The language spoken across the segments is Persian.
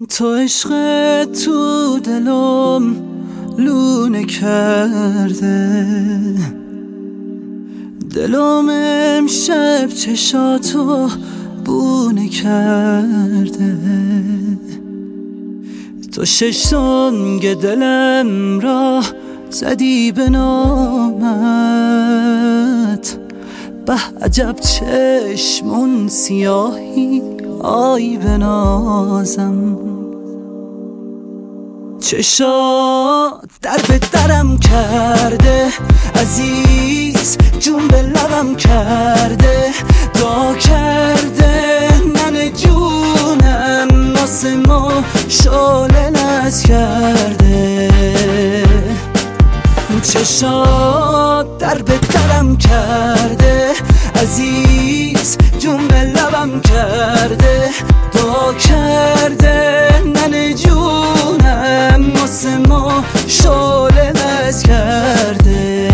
تو عشق تو دلم لونه کرده، دلم امشب چشاتو بونه کرده. تو شش سنگ دلم را زدی به نامت، به عجب چشمون سیاهی آی بنازم. چشات در به درم کرده عزیز، جون به لبم کرده، دا کرده من جونم، واسه ما شعله نز کرده. چشات در به درم کرده عزیز، جون به لبم کرده، دا کرده من جونم، واسه ما شعله نز کرده.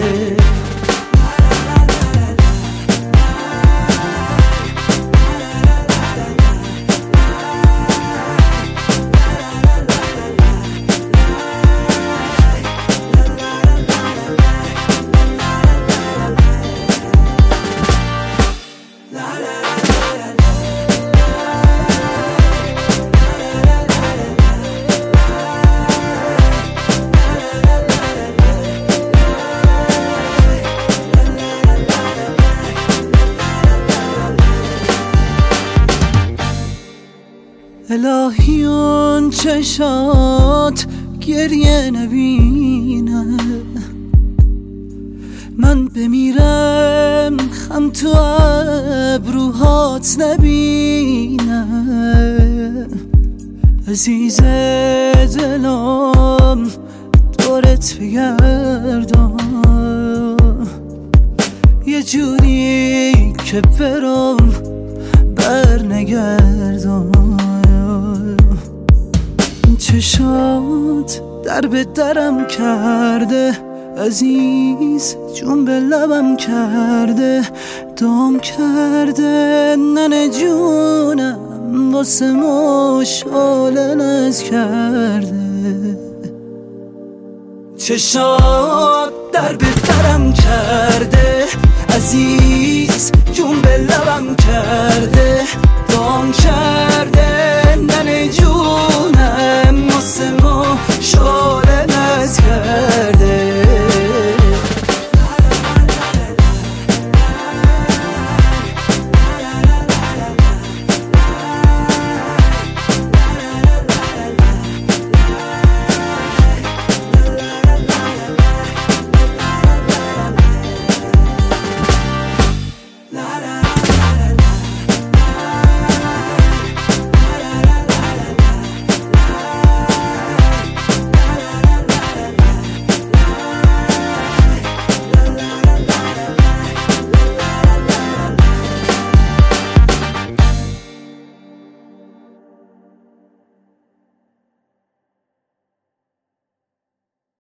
الهی اون چشات گریه نبینه، من بمیرم خم تو ابروهات نبینه. عزیز دلم دورت بگردم، یه جوری که برم بر نگردم. چشات در به درم کرده عزیز، جون به لبم کرده، دام کرده ننه جونم، واسه ما شعله نز کرده. چشات در به درم کرده عزیز، جون به لبم کرده، دام کرده ننه